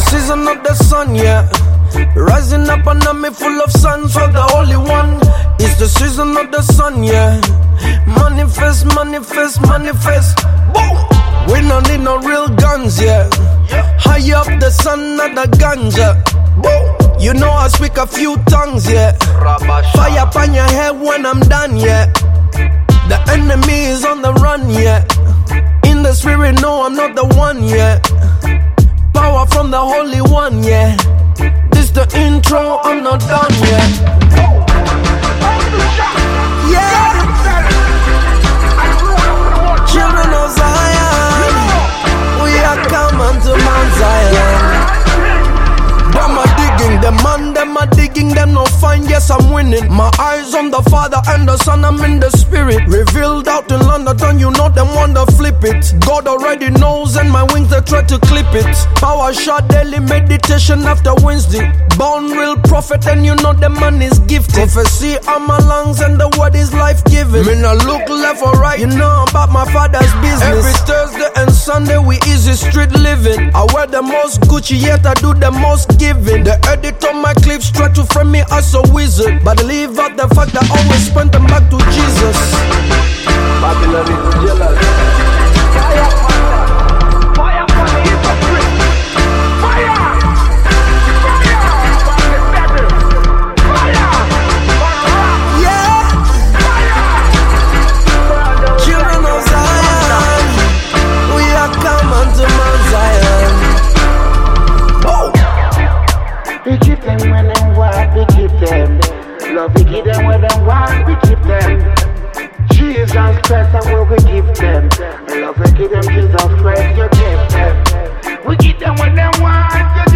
season of the sun, yeah. Rising up and I'm full of sun for the Holy One. It's the season of the sun, yeah. Manifest, manifest, manifest. Boom! We don't need no real guns, yeah. High up the sun, not the ganja. Boom! You know I speak a few tongues, yeah. Fire upon your head when I'm done, yeah. The enemy is on the run, yeah. In the spirit, no, I'm not the one, yeah. Power from the Holy One, yeah. This the intro, I'm not done yet. Yeah. Children of Zion, we are coming to Mount Zion. Them are digging, them are digging, them no find, yes I'm winning. My eyes on the Father and the Son, I'm in the Spirit. Revealed out in London, you know them wanna flip it. God already knows and my wings they try to clip it. Power shot, daily meditation after Wednesday. Born real prophet and you know the man is gifted. Prophecy on my lungs and the word is life-giving. Me no look left or right, you know about my Father's business. Every Thursday and Sunday we easy street living. I wear the most Gucci yet I do the most giving. The edit on my clips try to frame me as a wizard, but I leave out the fact that I always point them back to Jesus. Babylon is jealous. Fire, fire, fire, the hypocrite. Fire, fire, fire, yeah. Fire. Children of Zion, we are coming to Mount Zion. Oh. We keep them when they want, we keep them. Love, we give them when they want, we keep them. Jesus Christ, I will we give them. Love, we give them Jesus Christ, you give them. We give them when they want, you